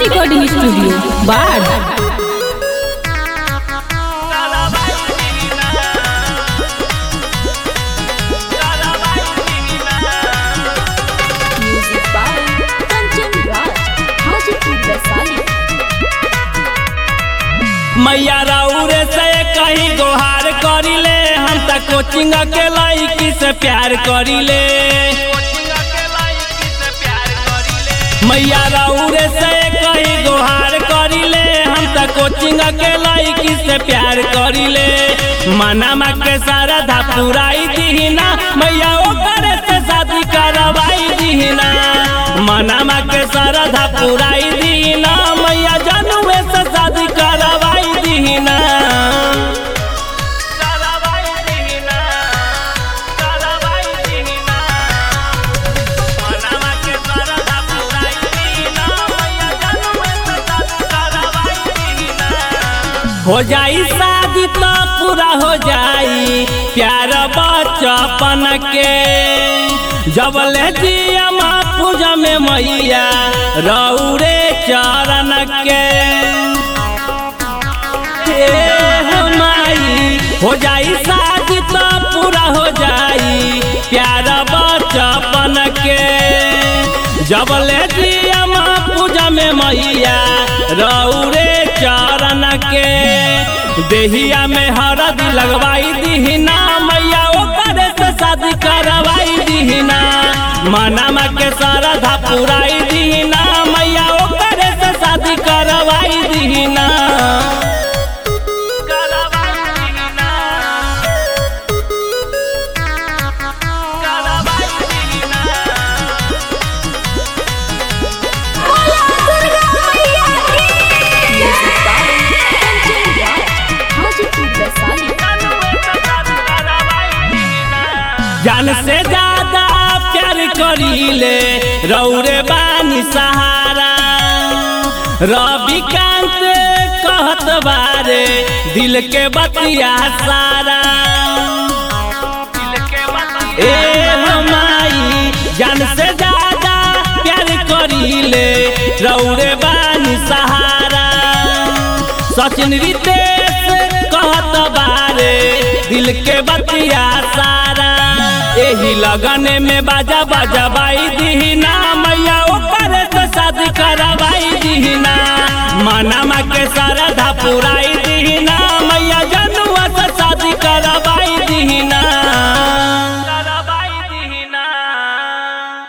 Recording studio बाढ़। मैया राउरे से कहीं गोहार करिले, हम त कोचिंग के लड़की से प्यार करिले। मैया राउरे से कहीं गोहार करिले, हम त कोचिंग के लड़की से प्यार करिले। मनमा के श्रद्धा पुराई दीना, मैया ओकरे से शादी करवाई दीना। मनमा के श्रद्धा पुराई दीना, मैया जनुए से शादी करवाई दीना। हो जाई शादी तो पूरा हो जाई प्यार बचपन के। जब ले जिया माँ पूजा में मैया रौरे चरण के। माई हो जाई शादी तो पूरा हो जाई प्यार बचपन के। जब ले जिया माँ पूजा में मैया रौरे चरण के। देहिया में हरदी लगवाई दीना, मैया ओकरे से शादी करवाई दीना। मनमा के श्रद्धा पुराई दीना, मैया ओकरे से शादी करवाई दीना। जान से ज्यादा प्यार करीले रौरे बानी सहारा। रविकांत कहत बारे दिल के बतिया सारा। माई जान से ज्यादा प्यार करीले रौरे बानी सहारा। सचिन रितेश कहत बारे दिल के बतिया सारा। एही लगन में बाजा बजवाई दीना, मैया ओकरे से शादी करवाई दीना। मनमा के श्रद्धा पुराई दीना, मैया